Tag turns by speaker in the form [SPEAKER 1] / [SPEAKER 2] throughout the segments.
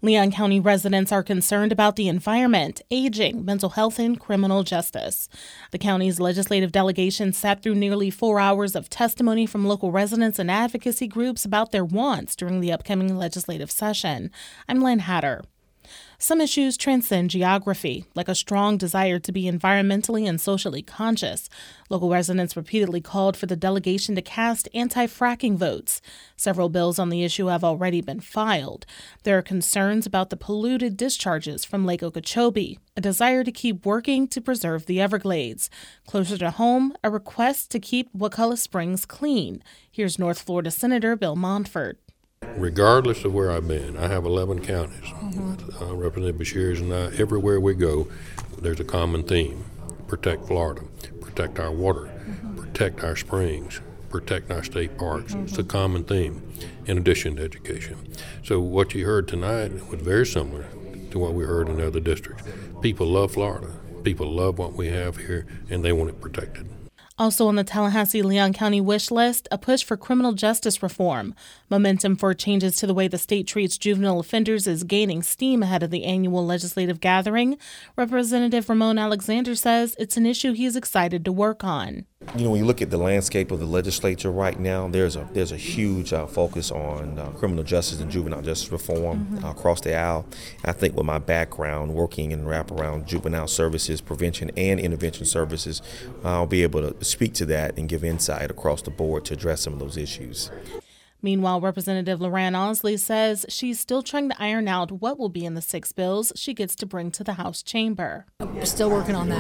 [SPEAKER 1] Leon County residents are concerned about the environment, aging, mental health, and criminal justice. The county's legislative delegation sat through nearly 4 hours of testimony from local residents and advocacy groups about their wants during the upcoming legislative session. I'm Lynn Hatter. Some issues transcend geography, like a strong desire to be environmentally and socially conscious. Local residents repeatedly called for the delegation to cast anti-fracking votes. Several bills on the issue have already been filed. There are concerns about the polluted discharges from Lake Okeechobee, a desire to keep working to preserve the Everglades. Closer to home, a request to keep Wakulla Springs clean. Here's North Florida Senator Bill Montford.
[SPEAKER 2] Regardless of where I've been, I have 11 counties. Representative Beshears and I, everywhere we go, there's a common theme. Protect Florida, protect our water, protect our springs, protect our state parks. It's a common theme, in addition to education. So what you heard tonight was very similar to what we heard in other districts. People love Florida. People love what we have here, and they want it protected.
[SPEAKER 1] Also on the Tallahassee-Leon County wish list, a push for criminal justice reform. Momentum for changes to the way the state treats juvenile offenders is gaining steam ahead of the annual legislative gathering. Representative Ramon Alexander says it's an issue he's excited to work on.
[SPEAKER 3] You know, when you look at the landscape of the legislature right now, there's a huge focus on criminal justice and juvenile justice reform across the aisle. I think with my background working in wraparound juvenile services, prevention and intervention services, I'll be able to speak to that and give insight across the board to address some of those issues.
[SPEAKER 1] Meanwhile, Representative Loran Osley says she's still trying to iron out what will be in the 6 bills she gets to bring to the House chamber.
[SPEAKER 4] We're still working on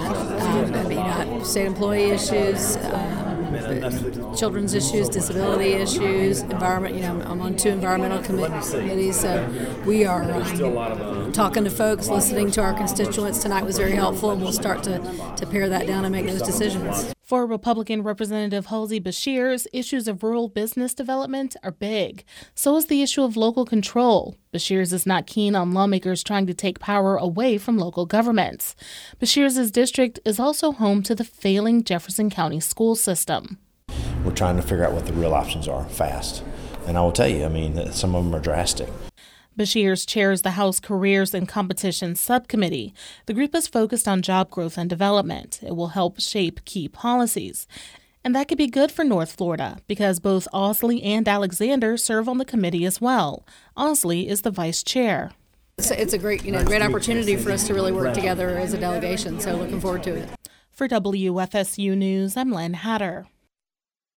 [SPEAKER 4] that. State employee issues, children's issues, disability issues, environment. I'm on 2 environmental committees, so we are talking to folks, listening to our constituents. Tonight was very helpful, and we'll start to pare that down and make those decisions.
[SPEAKER 1] For Republican Representative Halsey Beshears, issues of rural business development are big. So is the issue of local control. Beshears is not keen on lawmakers trying to take power away from local governments. Beshears' district is also home to the failing Jefferson County school system.
[SPEAKER 5] We're trying to figure out what the real options are fast. And I will tell you, some of them are drastic.
[SPEAKER 1] Beshears chairs the House Careers and Competition Subcommittee. The group is focused on job growth and development. It will help shape key policies. And that could be good for North Florida because both Osley and Alexander serve on the committee as well. Osley is the vice chair.
[SPEAKER 4] It's a great opportunity for us to really work together as a delegation, so looking forward to it.
[SPEAKER 1] For WFSU News, I'm Lynn Hatter.